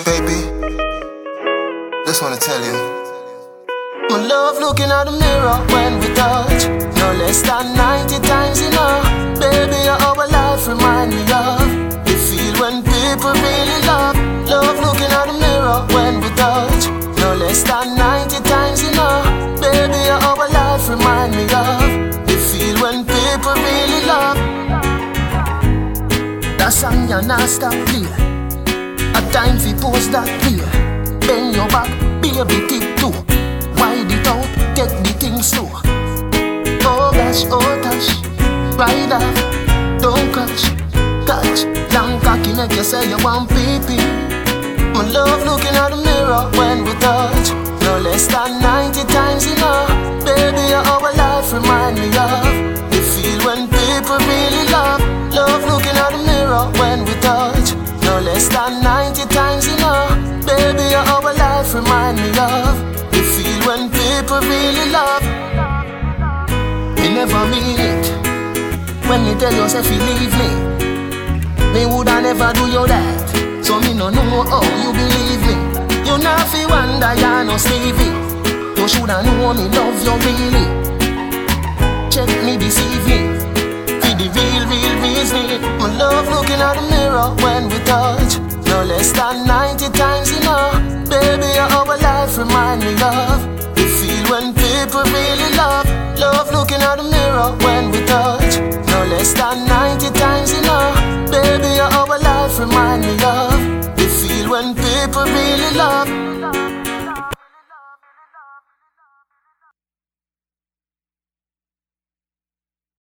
Baby, just wanna tell you, my love looking at the mirror when we touch. No less than 90 times enough. Baby, our life remind me of the feel when people really love. Love looking at the mirror when we touch. No less than 90 times enough. Baby, our life remind me of the feel when people really love. That song you not stop play. A time fi post that play. Bend your back, baby, tip too. Wide it out, take the thing slow. Oh gosh, oh touch, ride off, don't crash. Touch, long cocky make you say you want pee-pee. My love looking at the mirror when we touch. No less than 90 times enough. Baby, our life remind me of the feel when people really love. Love looking at the mirror when we touch. No less than 90 times enough. Baby, our life remind me of the feel when people really love. Me never mean it when me tell you say you leave me. Me woulda never do you that. So me no know how you believe me. You not fi wonder you no Stevie. You shoulda know me love you really. Check me deceive me. For the real reason. My love looking at the mirror when we touch. No less than 90 times enough. Baby, our life remind me of the feel when people really love. Love looking at the mirror when we touch. No less than